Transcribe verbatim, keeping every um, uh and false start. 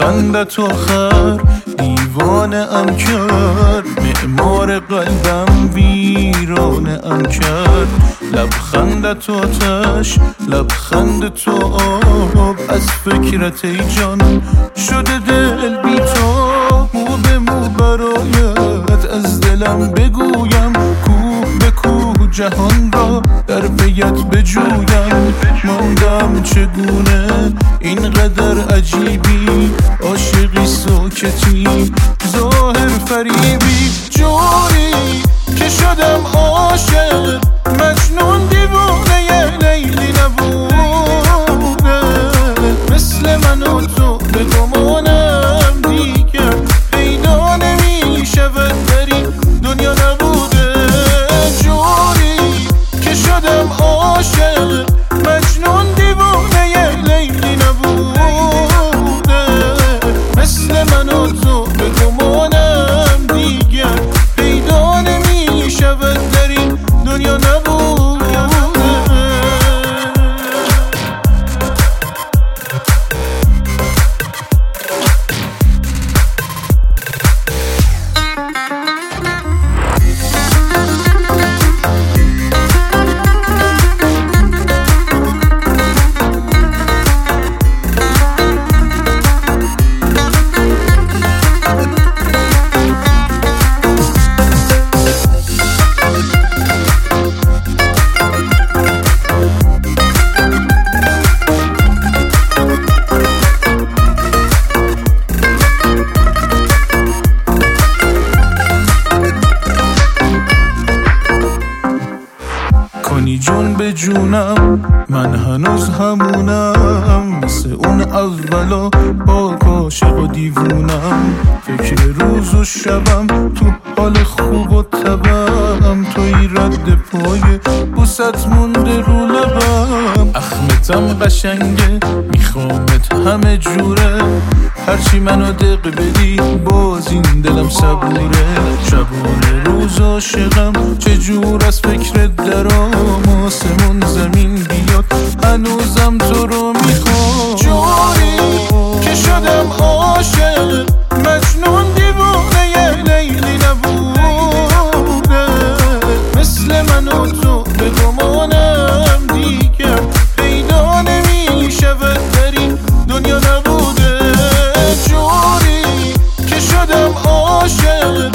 لبخندت آخر دیوانه ام کرد، معمار قلبم ویرانه ام کرد. لبخندت آتش، لبخند تو آب، از فکرت ای جان شده دل بیتاب. مو به مو برایت از دلم بگویم، کوه به کوه جهان را در پیت بجویم. ماندم چگونه اینقدر عجیبی، عاشقی ساکتی ظاهر فریبی. جوری که شدم عاشق مجنون دیوانه لیلی نبوده، مثل من و تو به گمانم دیگر پیدا نمی شود در این دنیا نبوده. جوری که شدم عاشق مجنون دیوانه لیلی نبوده، مثل من و تو به گمانم دیگر پیدا نمی شود در این دنیا نبوده. کنی جون به جونم، من هنوز همونم، مثل اون اولا با عاشق و دیوونم. فکر روز و شبم تو حال خوب و تبم، توی رد پای بوست مونده رو لبم. اخمتم قشنگه میخوامت همه جوره، هرچی منو دق بدی باز این دلم صبوره. شبانه روز عاشقم چجور از فکرت درام، آسمون زمین بیاد هنوزم تو رو میخوام. جوری که شدم عاشق مجنون دیوانه لیلی نبوده، مثل من و تو به گمانم دیگر پیدا نمی شود در این دنیا نبوده. جوری که شدم عاشق